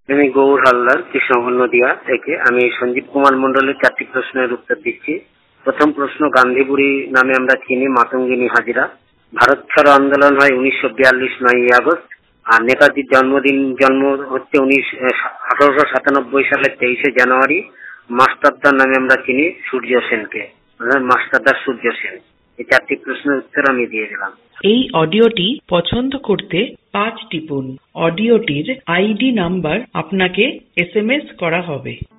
আমি গৌর হালদার, কৃষ্ণগঞ্জ নদিয়া থেকে। আমি সঞ্জীব কুমার মন্ডলের 4টি প্রশ্নের উত্তর দিচ্ছি। প্রথম প্রশ্ন, গান্ধীবুড়ি নামে আমরা চিনি মাতঙ্গিনী হাজরা। ভারত ছাড়ো আন্দোলন হয় 1942 9ই আগস্ট। আর নেতাজির জন্ম হচ্ছে 1897 সালের 23শে জানুয়ারি। মাস্টারদার নামে আমরা চিনি সূর্য সেনকে, মাস্টারদার সূর্য সেন। এই 4টি প্রশ্নের উত্তর আমি দিয়ে দিলাম। এই অডিওটি পছন্দ করতে 5 টিপুন। অডিওটির আইডি নাম্বার আপনাকে SMS করা হবে।